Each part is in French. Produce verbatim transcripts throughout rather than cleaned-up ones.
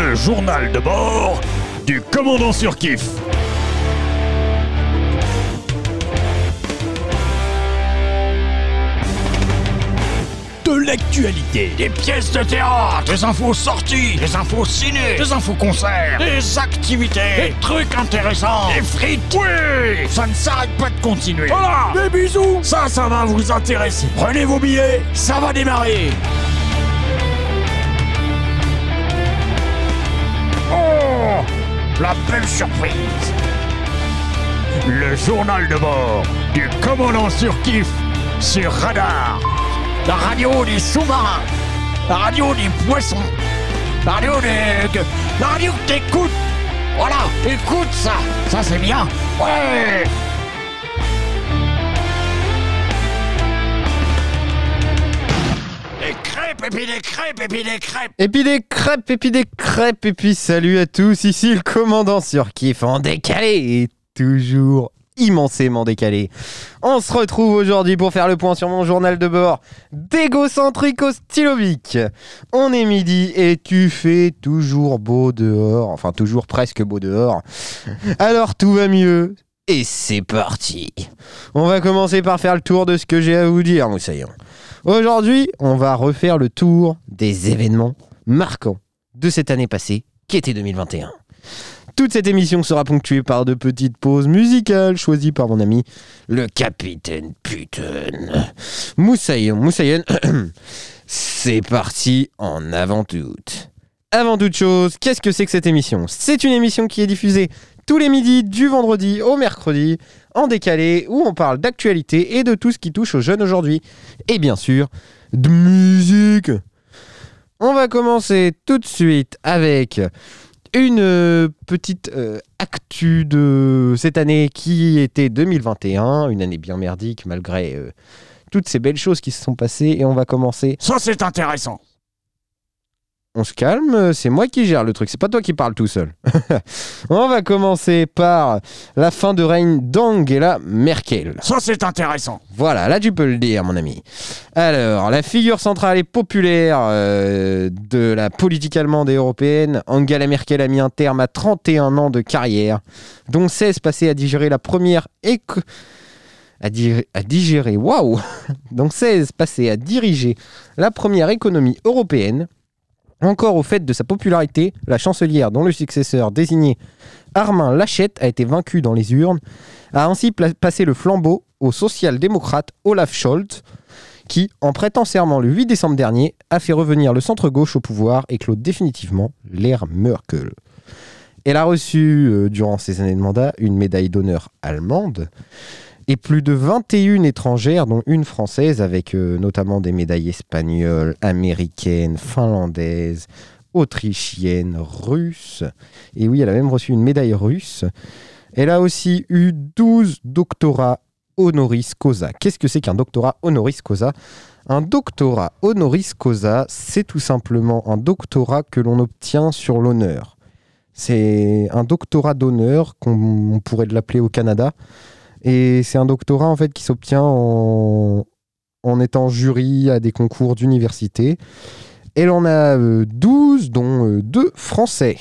le journal de bord du commandant Surkiff. De l'actualité, des pièces de théâtre, des infos sorties, des infos ciné, des infos concerts, des activités, des trucs intéressants, des frites. Oui, ça ne s'arrête pas de continuer. Voilà, des bisous. Ça, ça va vous intéresser. Prenez vos billets, ça va démarrer. Oh, la belle surprise. Le journal de bord du commandant Surkiff sur Radar. La radio des sous-marins, la radio des poissons, la radio des... La radio que t'écoutes. Voilà, écoute ça, ça c'est bien. Ouais. Des crêpes, et puis des crêpes, et puis des crêpes. Et puis des crêpes, et puis des crêpes, et puis salut à tous, ici le commandant Surkiff en décalé, et toujours immensément décalé. On se retrouve aujourd'hui pour faire le point sur mon journal de bord d'égocentrique au stylo bic. On est midi et tu fais toujours beau dehors, enfin toujours presque beau dehors. Alors tout va mieux et c'est parti. On va commencer par faire le tour de ce que j'ai à vous dire, moussaillon. Aujourd'hui, on va refaire le tour des événements marquants de cette année passée qui était deux mille vingt et un. Toute cette émission sera ponctuée par de petites pauses musicales choisies par mon ami, le capitaine Putain. Moussaillon, Moussaillon, c'est parti en avant toute. Avant toute chose, qu'est-ce que c'est que cette émission ? C'est une émission qui est diffusée tous les midis du vendredi au mercredi, en décalé, où on parle d'actualité et de tout ce qui touche aux jeunes aujourd'hui. Et bien sûr, de musique. On va commencer tout de suite avec une euh, petite euh, actu de cette année qui était deux mille vingt et un, une année bien merdique malgré euh, toutes ces belles choses qui se sont passées. Et on va commencer... Ça c'est intéressant. On se calme, c'est moi qui gère le truc, c'est pas toi qui parles tout seul. On va commencer par la fin de règne d'Angela Merkel. Ça c'est intéressant. Voilà, là tu peux le dire mon ami. Alors, la figure centrale et populaire euh, de la politique allemande et européenne, Angela Merkel a mis un terme à trente et un ans de carrière, dont seize passés à digérer la première éco... à, di... à digérer, waouh Donc seize passés à diriger la première économie européenne. Encore au fait de sa popularité, la chancelière dont le successeur désigné Armin Laschet a été vaincu dans les urnes, a ainsi pla- passé le flambeau au social-démocrate Olaf Scholz, qui, en prêtant serment le huit décembre dernier, a fait revenir le centre-gauche au pouvoir et clôt définitivement l'ère Merkel. Elle a reçu, euh, durant ses années de mandat, une médaille d'honneur allemande, et plus de vingt et une étrangères, dont une française, avec euh, notamment des médailles espagnoles, américaines, finlandaises, autrichiennes, russes. Et oui, elle a même reçu une médaille russe. Elle a aussi eu douze doctorats honoris causa. Qu'est-ce que c'est qu'un doctorat honoris causa ? Un doctorat honoris causa, c'est tout simplement un doctorat que l'on obtient sur l'honneur. C'est un doctorat d'honneur, qu'on on pourrait l'appeler au Canada. Et c'est un doctorat en fait qui s'obtient en, en étant jury à des concours d'université. Elle en a euh, douze, dont euh, deux français.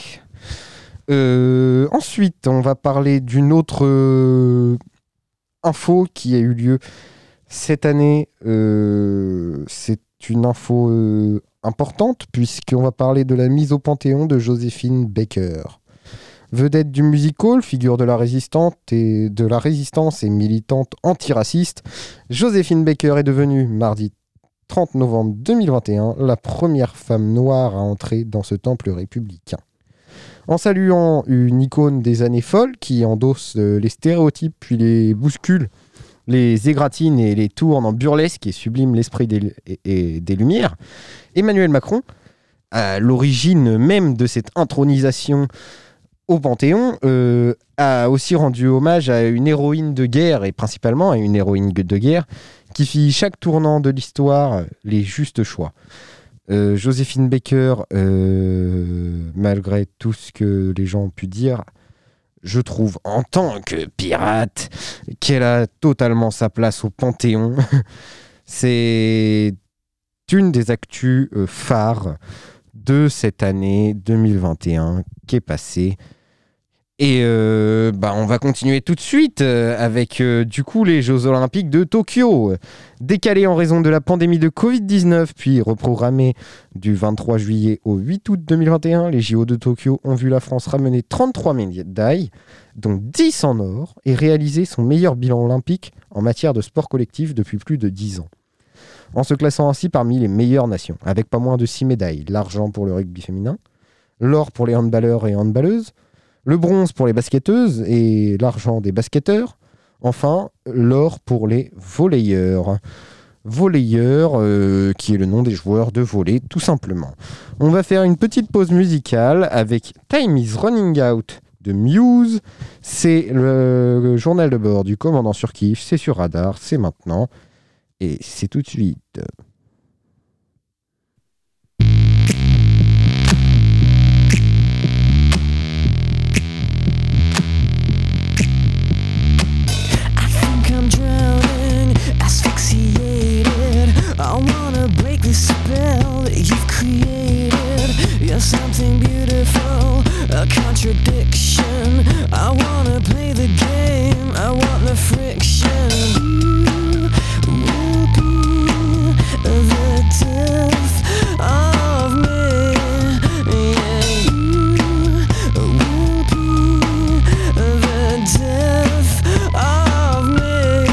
Euh, ensuite, on va parler d'une autre euh, info qui a eu lieu cette année. Euh, c'est une info euh, importante puisqu'on va parler de la mise au Panthéon de Joséphine Baker. Vedette du musical, figure de la résistance et de la résistance et militante antiraciste, Joséphine Baker est devenue, mardi trente novembre deux mille vingt et un, la première femme noire à entrer dans ce temple républicain. En saluant une icône des années folles qui endosse les stéréotypes puis les bouscule, les égratine et les tourne en burlesque et sublime l'esprit des, et, et des Lumières, Emmanuel Macron, à l'origine même de cette intronisation au Panthéon, euh, a aussi rendu hommage à une héroïne de guerre, et principalement à une héroïne de guerre, qui fit chaque tournant de l'histoire les justes choix. Euh, Joséphine Baker, euh, malgré tout ce que les gens ont pu dire, je trouve, en tant que pirate, qu'elle a totalement sa place au Panthéon. C'est une des actus euh, phares de cette année deux mille vingt et un qui est passée. Et euh, bah, on va continuer tout de suite euh, avec euh, du coup les Jeux Olympiques de Tokyo. Décalés en raison de la pandémie de covid dix-neuf, puis reprogrammés du vingt-trois juillet au huit août deux mille vingt et un, les J O de Tokyo ont vu la France ramener trente-trois médailles, dont dix en or, et réaliser son meilleur bilan olympique en matière de sport collectif depuis plus de dix ans. En se classant ainsi parmi les meilleures nations, avec pas moins de six médailles, l'argent pour le rugby féminin, l'or pour les handballeurs et handballeuses, le bronze pour les basketteuses et l'argent des basketteurs. Enfin, l'or pour les volleyeurs. Volleyeurs, euh, qui est le nom des joueurs de volley, tout simplement. On va faire une petite pause musicale avec Time is Running Out de Muse. C'est le, le journal de bord du commandant Surkiff. C'est sur Radar, c'est maintenant. Et c'est tout de suite. I wanna break the spell that you've created. You're something beautiful, a contradiction. I wanna play the game, I want the friction. You will be the death of me. Yeah, you will be the death of me.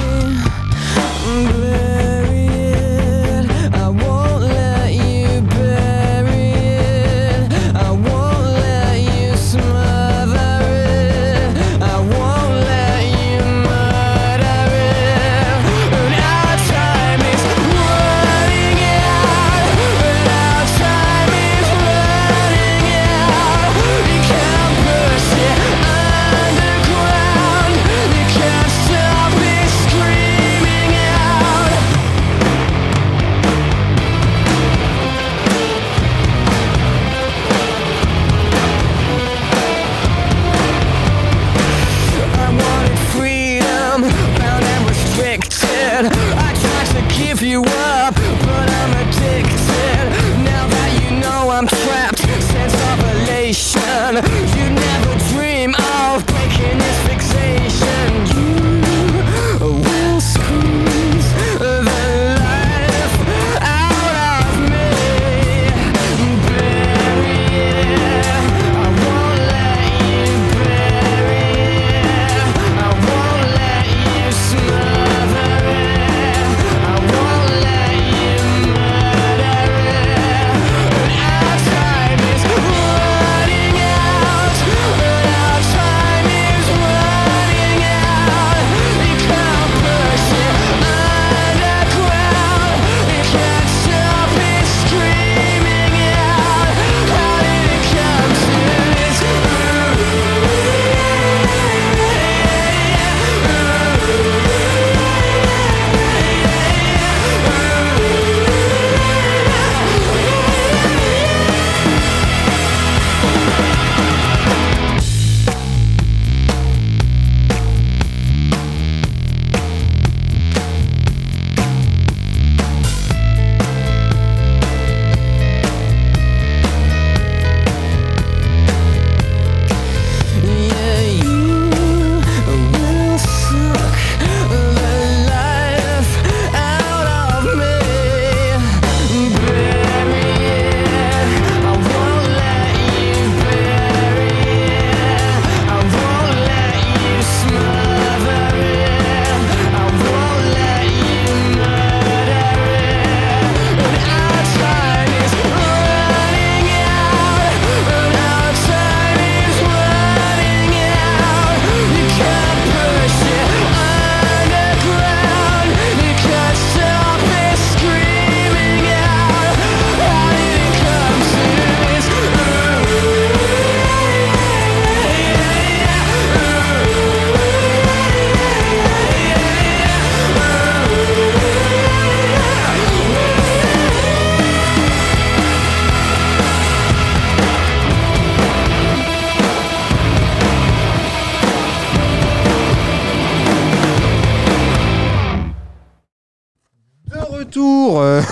Bury it, I won't let you bury it. I won't let you smother it. I won't let you murder it. Now time is running out. Now time is running out. You can't push it underground. You can't stop it screaming out. I wanted freedom, bound and restricted. I tried to give you up, but I'm addicted. Now that you know I'm trapped, sense of elation. You never dream of breaking this fixation. You will squeeze the life out of me. Bury it, I won't let you bury it. I won't let you smother it. I won't let you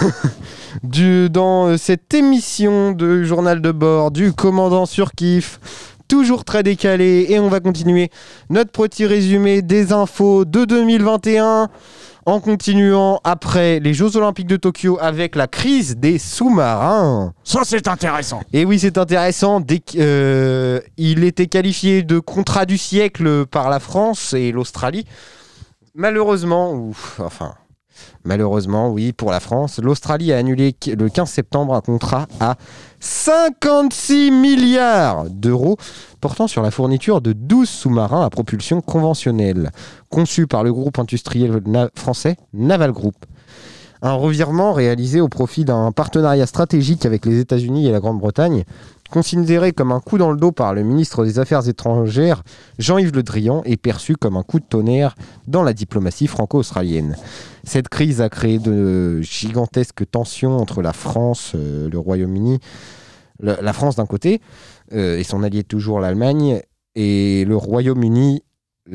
du, dans cette émission de journal de bord du commandant Surkiff, toujours très décalé, et on va continuer notre petit résumé des infos de deux mille vingt et un en continuant après les Jeux Olympiques de Tokyo avec la crise des sous-marins. Ça, c'est intéressant. Et oui, c'est intéressant. Dès qu', euh, il était qualifié de contrat du siècle par la France et l'Australie. Malheureusement, ou enfin, malheureusement, oui, pour la France, l'Australie a annulé le quinze septembre un contrat à cinquante-six milliards d'euros portant sur la fourniture de douze sous-marins à propulsion conventionnelle, conçus par le groupe industriel na- français Naval Group. Un revirement réalisé au profit d'un partenariat stratégique avec les États-Unis et la Grande-Bretagne, considéré comme un coup dans le dos par le ministre des Affaires étrangères Jean-Yves Le Drian et perçu comme un coup de tonnerre dans la diplomatie franco-australienne. Cette crise a créé de gigantesques tensions entre la France, euh, le Royaume-Uni, le, la France d'un côté, euh, et son allié toujours l'Allemagne, et le Royaume-Uni,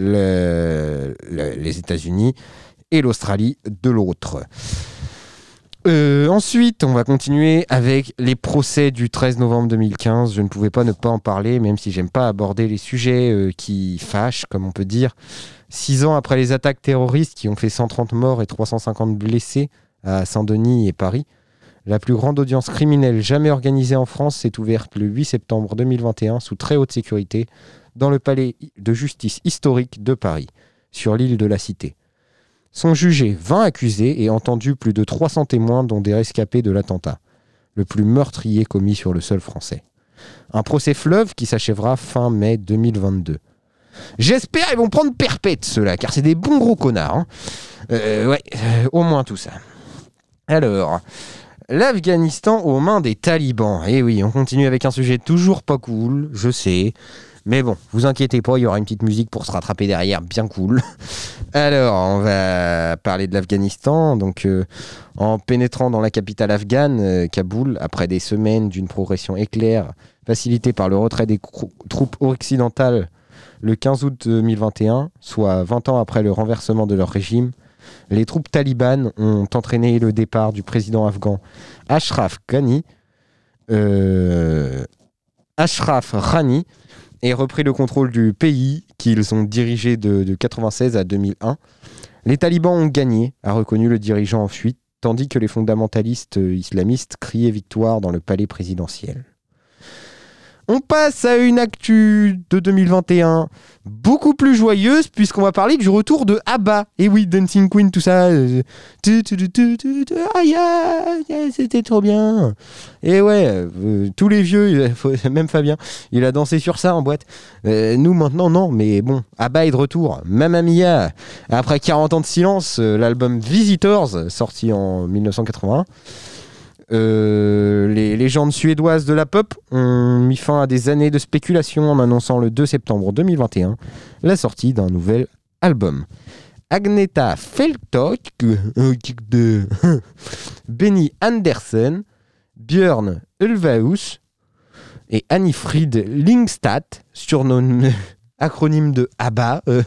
le, le, les États-Unis et l'Australie de l'autre. Euh, ensuite, on va continuer avec les procès du treize novembre deux mille quinze. Je ne pouvais pas ne pas en parler, même si j'aime pas aborder les sujets euh, qui fâchent, comme on peut dire. Six ans après les attaques terroristes qui ont fait cent trente morts et trois cent cinquante blessés à Saint-Denis et Paris, la plus grande audience criminelle jamais organisée en France s'est ouverte le huit septembre deux mille vingt et un sous très haute sécurité dans le palais de justice historique de Paris, sur l'île de la Cité. Sont jugés vingt accusés et entendus plus de trois cents témoins, dont des rescapés de l'attentat, le plus meurtrier commis sur le sol français. Un procès fleuve qui s'achèvera fin mai deux mille vingt-deux. J'espère qu'ils vont prendre perpète, ceux-là, car c'est des bons gros connards. Hein. Euh, ouais, euh, au moins tout ça. Alors, l'Afghanistan aux mains des talibans. Eh oui, on continue avec un sujet toujours pas cool, je sais. Mais bon, vous inquiétez pas, il y aura une petite musique pour se rattraper derrière, bien cool. Alors, on va parler de l'Afghanistan. Donc, euh, en pénétrant dans la capitale afghane, euh, Kaboul, après des semaines d'une progression éclair, facilitée par le retrait des cro- troupes occidentales le quinze août deux mille vingt et un, soit vingt ans après le renversement de leur régime, les troupes talibanes ont entraîné le départ du président afghan Ashraf Ghani, euh, Ashraf Ghani, et repris le contrôle du pays qu'ils ont dirigé de, de quatre-vingt-seize à deux mille un. Les talibans ont gagné, a reconnu le dirigeant en fuite, tandis que les fondamentalistes islamistes criaient victoire dans le palais présidentiel. On passe à une actu de deux mille vingt et un beaucoup plus joyeuse, puisqu'on va parler du retour de ABBA. Et oui, Dancing Queen, tout ça. Euh, tu, tu, tu, tu, tu, tu, ah, yeah, yeah, c'était trop bien. Et ouais, euh, tous les vieux, même Fabien, il a dansé sur ça en boîte. Euh, nous, maintenant, non. Mais bon, ABBA est de retour. Mamma Mia. Après quarante ans de silence, euh, l'album Visitors, sorti en dix-neuf cent quatre-vingt-un, Euh, les légendes suédoises de la pop ont mis fin à des années de spéculation en annonçant le deux septembre deux mille vingt et un la sortie d'un nouvel album. Agneta Feltok, de Benny Andersson, Björn Ulvaeus et Anni-Frid Lyngstad, surnommé acronyme de ABBA, euh,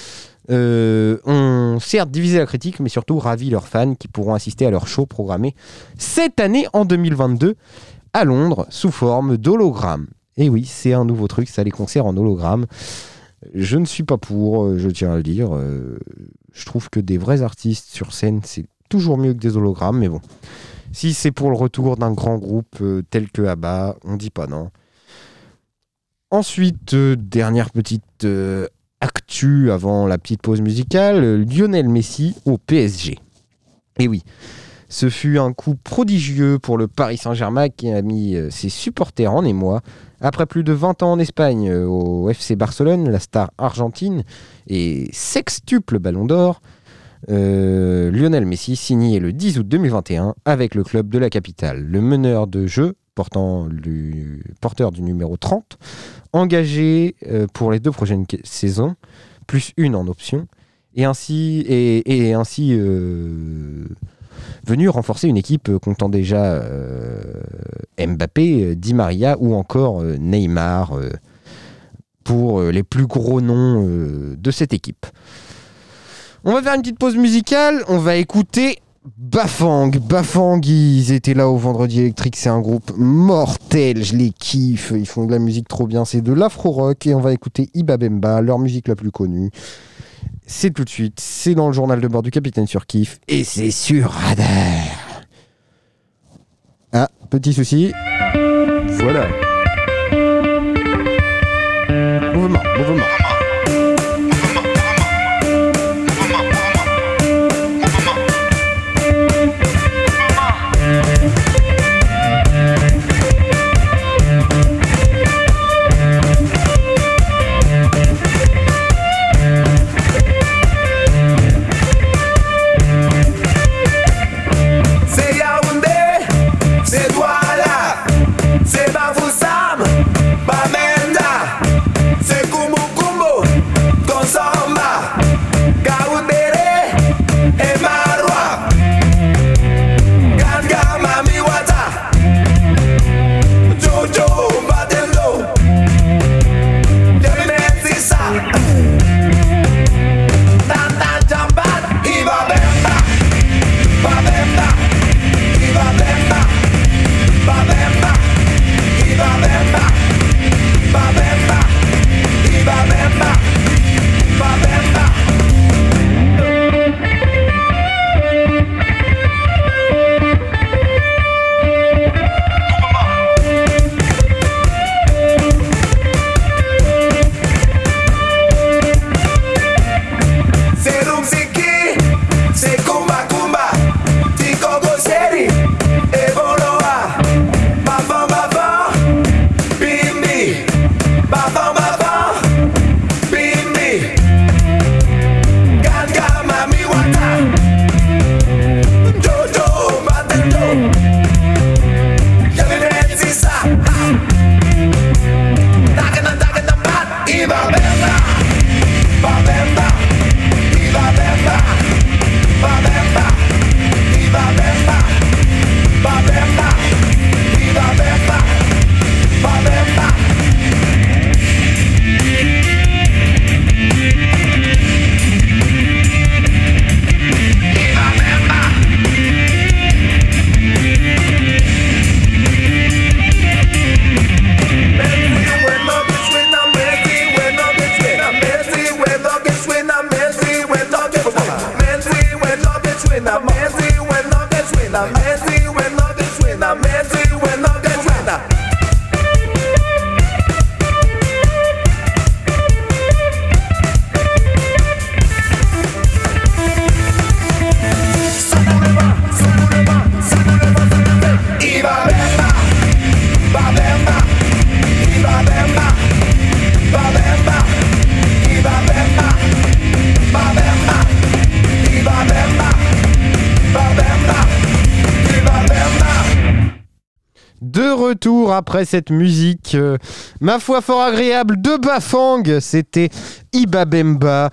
Euh, ont certes divisé la critique, mais surtout ravi leurs fans qui pourront assister à leur show programmé cette année en deux mille vingt-deux à Londres sous forme d'hologramme. Et oui, c'est un nouveau truc, ça, les concerts en hologramme. Je ne suis pas pour, je tiens à le dire. Euh, je trouve que des vrais artistes sur scène, c'est toujours mieux que des hologrammes, mais bon. Si c'est pour le retour d'un grand groupe euh, tel que ABBA, on dit pas non. Ensuite, euh, dernière petite euh, actu avant la petite pause musicale, Lionel Messi au P S G. Et oui, ce fut un coup prodigieux pour le Paris Saint-Germain qui a mis ses supporters en émoi. Après plus de vingt ans en Espagne au F C Barcelone, la star argentine et sextuple ballon d'or, euh, Lionel Messi signait le dix août deux mille vingt et un avec le club de la capitale. Le meneur de jeu, portant le porteur du numéro trente, engagé euh, pour les deux prochaines saisons, plus une en option, et ainsi, et, et ainsi euh, venu renforcer une équipe comptant déjà euh, Mbappé, Di Maria ou encore euh, Neymar euh, pour euh, les plus gros noms euh, de cette équipe. On va faire une petite pause musicale, on va écouter Bafang, Bafang, ils étaient là au Vendredi électrique, c'est un groupe mortel, je les kiffe, ils font de la musique trop bien, c'est de l'afro-rock et on va écouter Ibabemba, leur musique la plus connue. C'est tout de suite, c'est dans le journal de bord du Capitaine Surkiff et c'est sur Radar. Ah, petit souci. Voilà. Mouvement, mouvement. Retour après cette musique, euh, ma foi fort agréable de Bafang, c'était Ibabemba.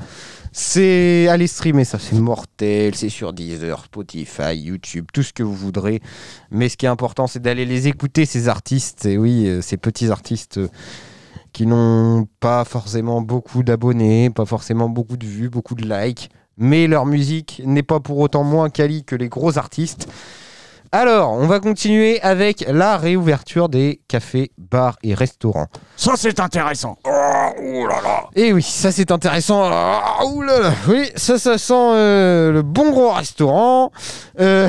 C'est allez streamer ça, c'est mortel, c'est sur Deezer, Spotify, YouTube, tout ce que vous voudrez. Mais ce qui est important, c'est d'aller les écouter ces artistes. Et oui, euh, ces petits artistes euh, qui n'ont pas forcément beaucoup d'abonnés, pas forcément beaucoup de vues, beaucoup de likes, mais leur musique n'est pas pour autant moins quali que les gros artistes. Alors, on va continuer avec la réouverture des cafés, bars et restaurants. Ça, c'est intéressant. Oh, oh là là. Et oui, ça, c'est intéressant. Oh, oh là là. Oui, ça, ça sent euh, le bon gros restaurant. Euh,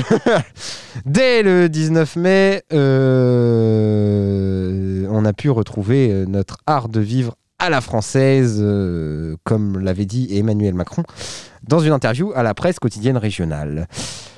dès le dix-neuf mai, euh, on a pu retrouver notre art de vivre à la française, euh, comme l'avait dit Emmanuel Macron, dans une interview à la presse quotidienne régionale.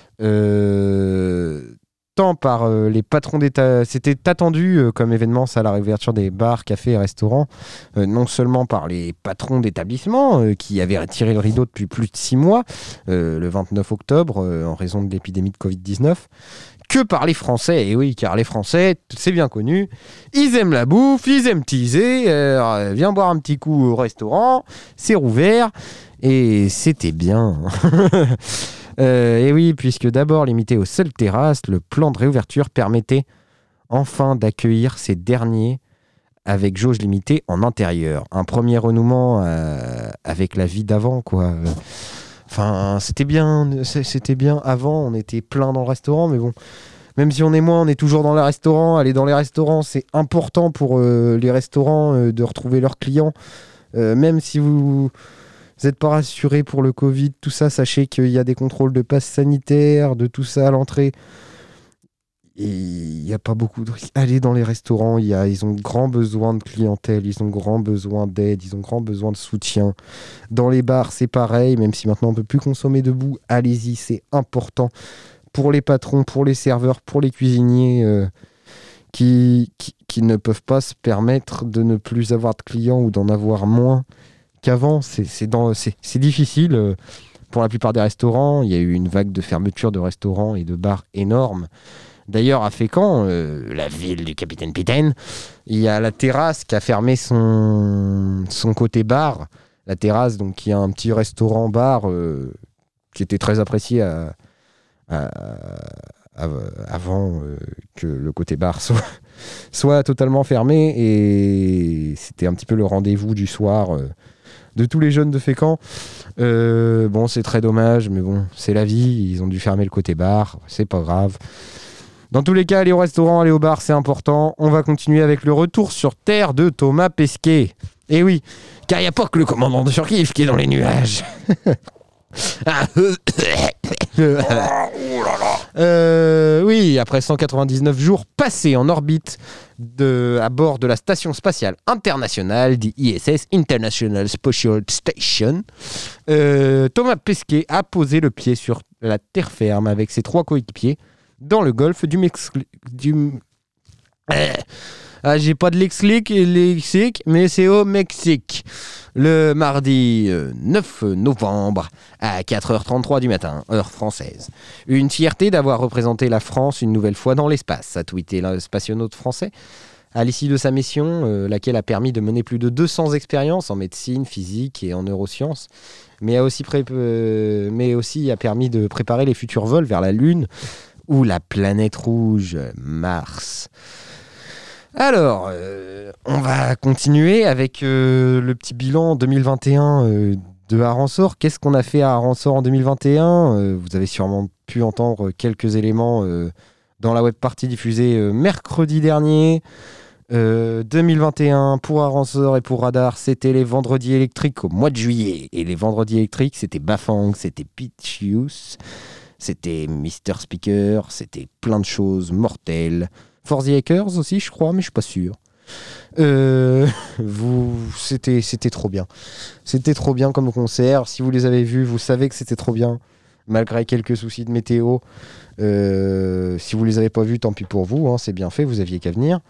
Euh, tant par euh, les patrons d'État, c'était attendu euh, comme événement, ça, la réouverture des bars, cafés et restaurants, euh, non seulement par les patrons d'établissements euh, qui avaient tiré le rideau depuis plus de six mois, euh, le vingt-neuf octobre, euh, en raison de l'épidémie de covid dix-neuf, que par les Français. Et oui, car les Français, c'est bien connu, ils aiment la bouffe, ils aiment teaser, euh, viens boire un petit coup au restaurant, c'est rouvert, et c'était bien. Euh, et oui, puisque d'abord limité aux seules terrasses, le plan de réouverture permettait enfin d'accueillir ces derniers avec jauge limitée en intérieur. Un premier renouement euh, avec la vie d'avant, quoi. Enfin, c'était bien, c'était bien avant, on était plein dans le restaurant, mais bon, même si on est moins, on est toujours dans les restaurants. Aller dans les restaurants, c'est important pour euh, les restaurants euh, de retrouver leurs clients. Euh, même si vous n'êtes pas rassuré pour le Covid, tout ça, sachez qu'il y a des contrôles de passe sanitaire, de tout ça à l'entrée. Et il n'y a pas beaucoup de... Allez dans les restaurants, y a... ils ont grand besoin de clientèle, ils ont grand besoin d'aide, ils ont grand besoin de soutien. Dans les bars, c'est pareil, même si maintenant on ne peut plus consommer debout, allez-y, c'est important pour les patrons, pour les serveurs, pour les cuisiniers euh, qui, qui, qui ne peuvent pas se permettre de ne plus avoir de clients ou d'en avoir moins qu'avant. C'est, c'est, dans... c'est, c'est difficile euh, pour la plupart des restaurants. Il y a eu une vague de fermeture de restaurants et de bars énorme. D'ailleurs, à Fécamp, euh, la ville du capitaine Pitaine, il y a la terrasse qui a fermé son, son côté bar. La terrasse, donc, qui est un petit restaurant-bar euh, qui était très apprécié à, à, à, avant euh, que le côté bar soit, soit totalement fermé. Et c'était un petit peu le rendez-vous du soir euh, de tous les jeunes de Fécamp. Euh, bon, c'est très dommage, mais bon, c'est la vie. Ils ont dû fermer le côté bar. C'est pas grave. Dans tous les cas, aller au restaurant, aller au bar, c'est important. On va continuer avec le retour sur Terre de Thomas Pesquet. Et oui, car il n'y a pas que le commandant de Surkiff qui est dans les nuages. euh, oui, après cent quatre-vingt-dix-neuf jours passés en orbite de, à bord de la Station Spatiale Internationale, dit I S S, International Space Station, euh, Thomas Pesquet a posé le pied sur la terre ferme avec ses trois coéquipiers dans le golfe du Mexique. Du... Euh, ah, j'ai pas de lexique, lexique, mais c'est au Mexique. Le mardi euh, neuf novembre à quatre heures trente-trois du matin, heure française. Une fierté d'avoir représenté la France une nouvelle fois dans l'espace, a tweeté le spationaute français. À l'issue de sa mission, euh, laquelle a permis de mener plus de deux cents expériences en médecine, physique et en neurosciences, mais a aussi, pré- euh, mais aussi a permis de préparer les futurs vols vers la Lune, ou la planète rouge, Mars. Alors, euh, on va continuer avec euh, le petit bilan deux mille vingt et un euh, de Aransor. Qu'est-ce qu'on a fait à Aransor en deux mille vingt et un euh, Vous avez sûrement pu entendre quelques éléments euh, dans la web partie diffusée euh, mercredi dernier. Euh, deux mille vingt et un pour Aransor et pour Radar, c'était les vendredis électriques au mois de juillet. Et les vendredis électriques, c'était Bafang, c'était Pitchius, c'était Mister Speaker, c'était plein de choses mortelles. For the Hackers aussi, je crois, mais je suis pas sûr. Euh, vous, c'était, c'était trop bien. C'était trop bien comme concert. Si vous les avez vus, vous savez que c'était trop bien, malgré quelques soucis de météo. Euh, si vous les avez pas vus, tant pis pour vous, hein, c'est bien fait, vous aviez qu'à venir.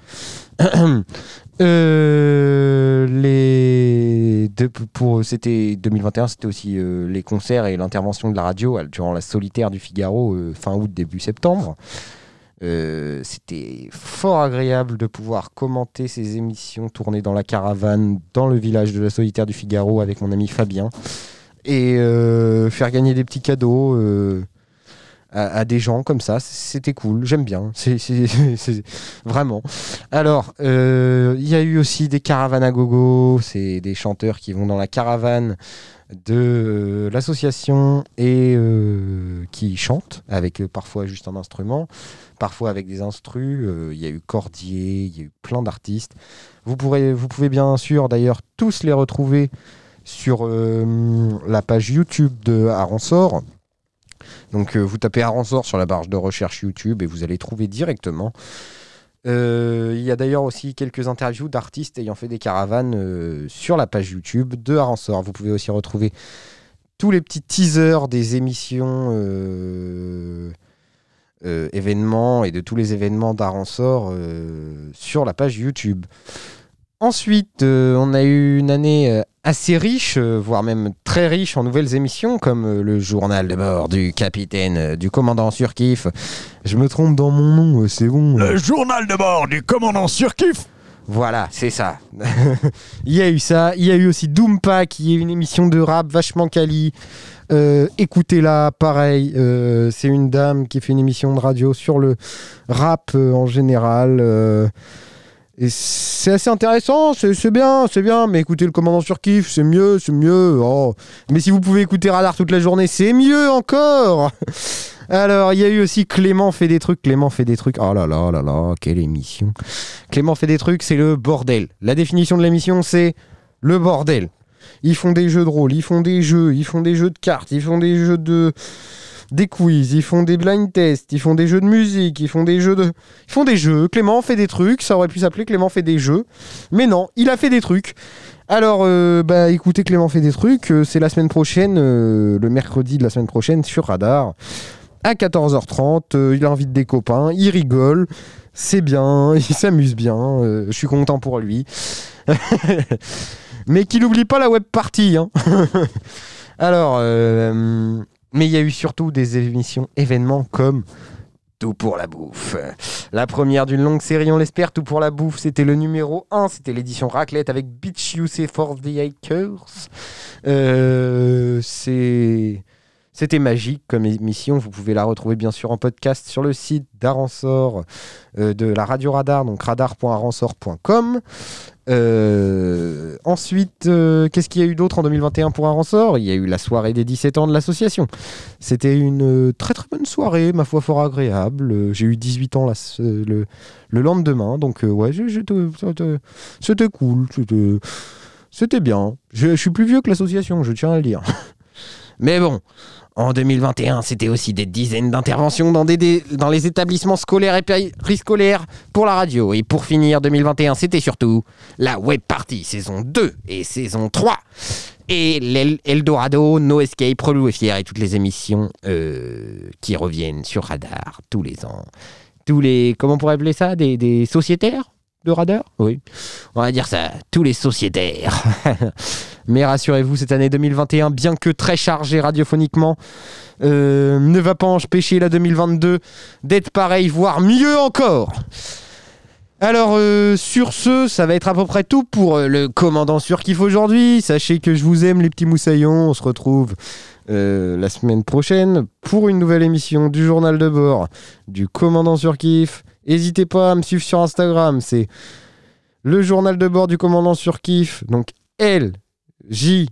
euh, les deux, pour, c'était deux mille vingt et un, c'était aussi euh, les concerts et l'intervention de la radio durant la solitaire du Figaro euh, fin août, début septembre. Euh, c'était fort agréable de pouvoir commenter ces émissions tournées dans la caravane dans le village de la solitaire du Figaro avec mon ami Fabien et euh, faire gagner des petits cadeaux euh, à, à des gens comme ça. C'était cool, j'aime bien, c'est, c'est, c'est, c'est vraiment. Alors il euh, y a eu aussi des caravanes à gogo, c'est des chanteurs qui vont dans la caravane de euh, l'association et euh, qui chantent avec euh, parfois juste un instrument, parfois avec des instrus. Il euh, y a eu Cordier, il y a eu plein d'artistes. Vous, pourrez, vous pouvez bien sûr d'ailleurs tous les retrouver sur euh, la page YouTube de Aransor. Donc euh, vous tapez Aransor sur la barre de recherche YouTube et vous allez trouver directement. Euh, il y a d'ailleurs aussi quelques interviews d'artistes ayant fait des caravanes euh, sur la page YouTube de Aransor. Vous pouvez aussi retrouver tous les petits teasers des émissions euh, euh, événements et de tous les événements d'Aransor euh, sur la page YouTube. Ensuite, euh, on a eu une année euh, assez riche, euh, voire même très riche en nouvelles émissions, comme euh, le journal de bord du capitaine, euh, du commandant Surkiff. Je me trompe dans mon nom, euh, c'est bon. Le journal de bord du commandant Surkiff. Voilà, c'est ça. Il y a eu ça. Il y a eu aussi Doompa, qui est une émission de rap vachement quali. Euh, écoutez-la, pareil. Euh, c'est une dame qui fait une émission de radio sur le rap euh, en général. Euh, Et c'est assez intéressant, c'est, c'est bien, c'est bien, mais écoutez le commandant sur Kiff, c'est mieux, c'est mieux. Oh. Mais si vous pouvez écouter Radar toute la journée, c'est mieux encore. Alors, il y a eu aussi Clément fait des trucs, Clément fait des trucs. Oh là là là là, quelle émission. Clément fait des trucs, c'est le bordel. La définition de l'émission, c'est le bordel. Ils font des jeux de rôle, ils font des jeux, ils font des jeux de cartes, ils font des jeux de... des quiz, ils font des blind tests, ils font des jeux de musique, ils font des jeux de... Ils font des jeux. Clément fait des trucs, ça aurait pu s'appeler Clément fait des jeux. Mais non, il a fait des trucs. Alors, euh, bah écoutez, Clément fait des trucs, euh, c'est la semaine prochaine, euh, le mercredi de la semaine prochaine sur Radar. À quatorze heures trente, euh, il invite des copains, il rigole, c'est bien, il s'amuse bien, euh, je suis content pour lui. Mais qu'il n'oublie pas la web party. Hein. Alors, euh, mais il y a eu surtout des émissions, événements comme Tout pour la bouffe. La première d'une longue série, on l'espère. Tout pour la bouffe, c'était le numéro un, c'était l'édition raclette avec Beach U C for the Hikers. Euh, c'est... C'était magique comme émission, vous pouvez la retrouver bien sûr en podcast sur le site d'Aransor, euh, de la Radio Radar, donc radar point aransor point com. Euh, ensuite, euh, qu'est-ce qu'il y a eu d'autre en deux mille vingt et un pour Aransor ? Il y a eu la soirée des dix-sept ans de l'association. C'était une euh, très très bonne soirée, ma foi fort agréable. Euh, j'ai eu dix-huit ans là, euh, le, le lendemain, donc euh, ouais, j'étais, c'était, c'était cool, c'était, c'était bien. Je, je suis plus vieux que l'association, je tiens à le dire. Mais bon... En deux mille vingt et un, c'était aussi des dizaines d'interventions dans, des, des, dans les établissements scolaires et périscolaires pour la radio. Et pour finir, deux mille vingt et un, c'était surtout la Web Party saison deux et saison trois. Et l'Eldorado, No Escape, Relou et Fier et toutes les émissions euh, qui reviennent sur Radar tous les ans. Tous les... Comment on pourrait appeler ça ? Des, des sociétaires de Radar ? Oui. On va dire ça, tous les sociétaires. Mais rassurez-vous, cette année deux mille vingt et un, bien que très chargée radiophoniquement, euh, ne va pas empêcher la deux mille vingt-deux d'être pareil, voire mieux encore. Alors, euh, sur ce, ça va être à peu près tout pour euh, le commandant sur Kiff aujourd'hui. Sachez que je vous aime, les petits moussaillons. On se retrouve euh, la semaine prochaine pour une nouvelle émission du journal de bord du commandant sur Kiff. N'hésitez pas à me suivre sur Instagram, c'est le journal de bord du commandant sur Kiff, donc L J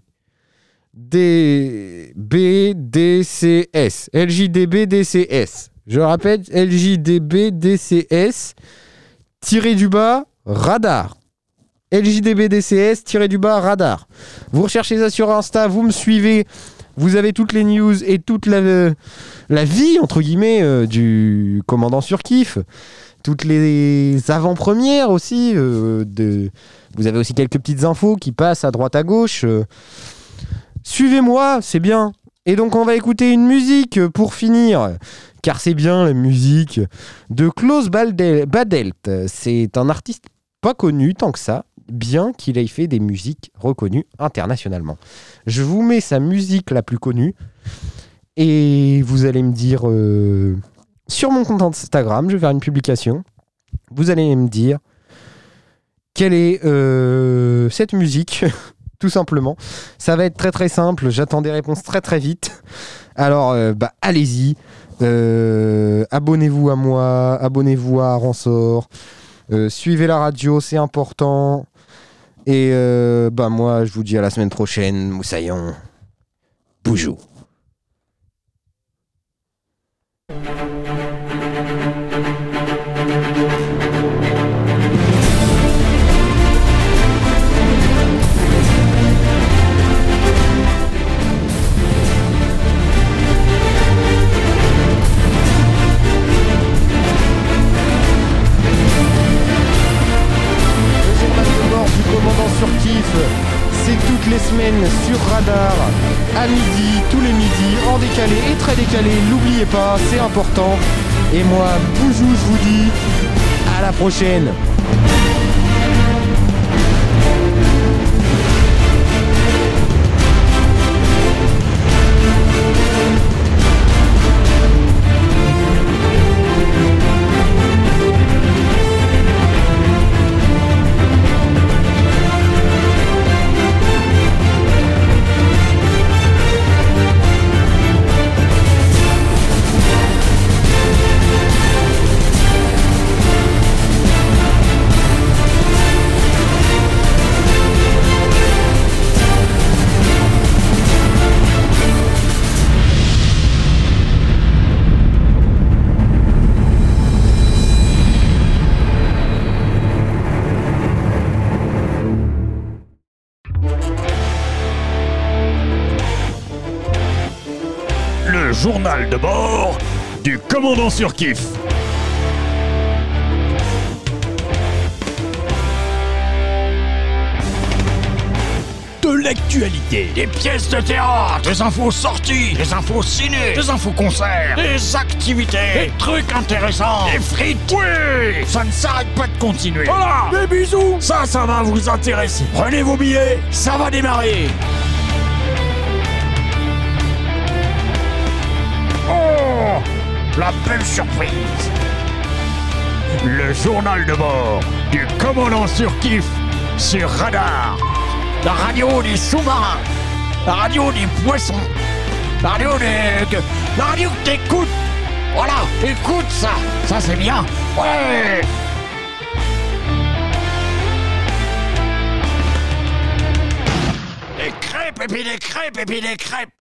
D B D C S. L J D B D C S. Je répète, L J D B D C S tiré du bas radar. L J D B D C S tiré du bas radar. Vous recherchez ça sur Insta, vous me suivez, vous avez toutes les news et toute la, la vie, entre guillemets, euh, du commandant sur Kiff. Toutes les avant-premières aussi. Euh, de... Vous avez aussi quelques petites infos qui passent à droite à gauche. Euh... Suivez-moi, c'est bien. Et donc on va écouter une musique pour finir. Car c'est bien la musique de Klaus Badelt. C'est un artiste pas connu tant que ça, bien qu'il ait fait des musiques reconnues internationalement. Je vous mets sa musique la plus connue. Et vous allez me dire... Euh... Sur mon compte Instagram, je vais faire une publication. Vous allez me dire quelle est euh, cette musique, tout simplement. Ça va être très très simple. J'attends des réponses très très vite. Alors, euh, bah, allez-y. Euh, abonnez-vous à moi. Abonnez-vous à Aransor. Euh, suivez la radio, c'est important. Et euh, bah, moi, je vous dis à la semaine prochaine. Moussaillon. Boujou. Sur Kiff, c'est toutes les semaines sur Radar, à midi, tous les midis, en décalé et très décalé, n'oubliez pas, c'est important. Et moi, Boujou, je vous dis à la prochaine. journal de bord du commandant Surkiff. De l'actualité, des pièces de théâtre, des infos sorties, des infos ciné, des infos concerts, des activités, des trucs intéressants, des frites, oui, ça ne s'arrête pas de continuer. Voilà, des bisous, ça, ça va vous intéresser. Prenez vos billets, ça va démarrer. Oh, la belle surprise. Le journal de bord du commandant Surkiff sur Radar. La radio des sous-marins, la radio des poissons, la radio des... la radio que t'écoutes. Voilà, écoute ça, ça c'est bien. Ouais. Des crêpes et puis des crêpes et puis des crêpes.